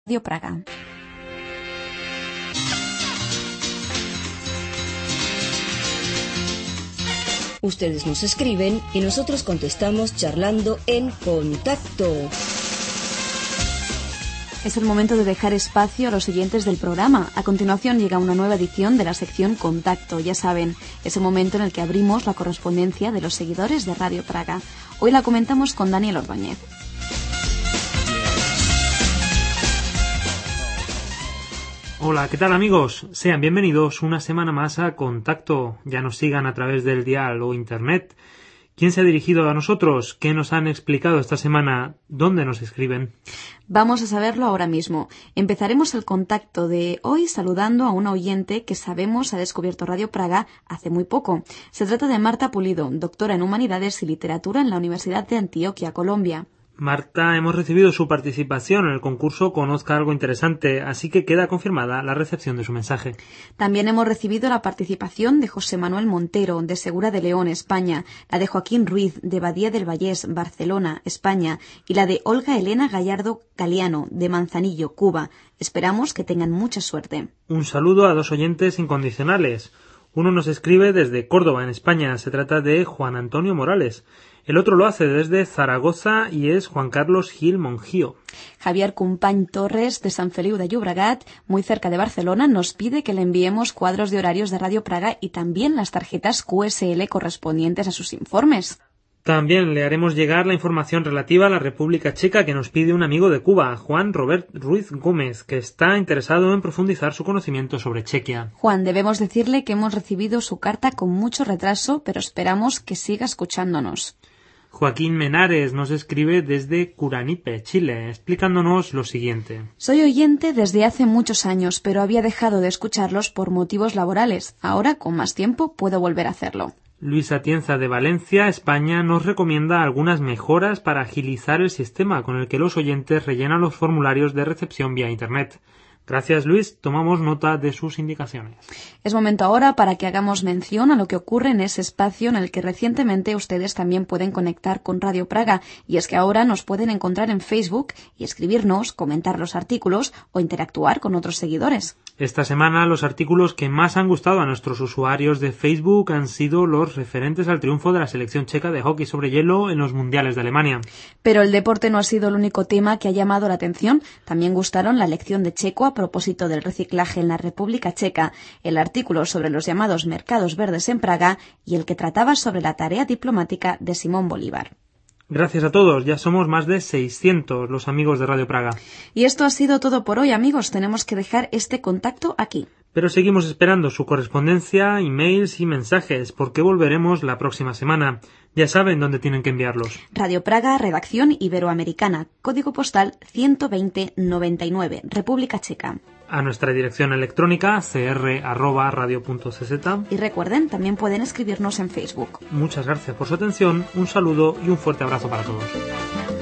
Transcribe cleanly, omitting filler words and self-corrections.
Radio Praga. Ustedes nos escriben y nosotros contestamos charlando en Contacto. Es el momento de dejar espacio a los oyentes del programa. A continuación llega una nueva edición de la sección Contacto. Ya saben, es el momento en el que abrimos la correspondencia de los seguidores de Radio Praga. Hoy la comentamos con Daniel Ordóñez. Hola, ¿qué tal amigos? Sean bienvenidos una semana más a Contacto. Ya nos sigan a través del dial o internet. ¿Quién se ha dirigido a nosotros? ¿Qué nos han explicado esta semana? ¿Dónde nos escriben? Vamos a saberlo ahora mismo. Empezaremos el contacto de hoy saludando a una oyente que sabemos ha descubierto Radio Praga hace muy poco. Se trata de Marta Pulido, doctora en Humanidades y Literatura en la Universidad de Antioquia, Colombia. Marta, hemos recibido su participación en el concurso Conozca algo interesante, así que queda confirmada la recepción de su mensaje. También hemos recibido la participación de José Manuel Montero, de Segura de León, España, la de Joaquín Ruiz, de Badía del Vallés, Barcelona, España, y la de Olga Elena Gallardo Galiano, de Manzanillo, Cuba. Esperamos que tengan mucha suerte. Un saludo a dos oyentes incondicionales. Uno nos escribe desde Córdoba, en España. Se trata de Juan Antonio Morales. El otro lo hace desde Zaragoza y es Juan Carlos Gil Monjío. Javier Cumpany Torres, de Sant Feliu de Llobregat, muy cerca de Barcelona, nos pide que le enviemos cuadros de horarios de Radio Praga y también las tarjetas QSL correspondientes a sus informes. También le haremos llegar la información relativa a la República Checa que nos pide un amigo de Cuba, Juan Robert Ruiz Gómez, que está interesado en profundizar su conocimiento sobre Chequia. Juan, debemos decirle que hemos recibido su carta con mucho retraso, pero esperamos que siga escuchándonos. Joaquín Menares nos escribe desde Curanipe, Chile, explicándonos lo siguiente. Soy oyente desde hace muchos años, pero había dejado de escucharlos por motivos laborales. Ahora, con más tiempo, puedo volver a hacerlo. Luis Atienza de Valencia, España, nos recomienda algunas mejoras para agilizar el sistema con el que los oyentes rellenan los formularios de recepción vía Internet. Gracias, Luis. Tomamos nota de sus indicaciones. Es momento ahora para que hagamos mención a lo que ocurre en ese espacio en el que recientemente ustedes también pueden conectar con Radio Praga. Y es que ahora nos pueden encontrar en Facebook y escribirnos, comentar los artículos o interactuar con otros seguidores. Esta semana los artículos que más han gustado a nuestros usuarios de Facebook han sido los referentes al triunfo de la selección checa de hockey sobre hielo en los mundiales de Alemania. Pero el deporte no ha sido el único tema que ha llamado la atención. También gustaron la lección de checo a propósito del reciclaje en la República Checa, el artículo sobre los llamados mercados verdes en Praga y el que trataba sobre la tarea diplomática de Simón Bolívar. Gracias a todos, ya somos más de 600 los amigos de Radio Praga. Y esto ha sido todo por hoy, amigos. Tenemos que dejar este contacto aquí. Pero seguimos esperando su correspondencia, emails y mensajes, porque volveremos la próxima semana. Ya saben dónde tienen que enviarlos. Radio Praga, redacción Iberoamericana, código postal 12099, República Checa. A nuestra dirección electrónica cr@radio.cz. Y recuerden, también pueden escribirnos en Facebook. Muchas gracias por su atención, un saludo y un fuerte abrazo para todos.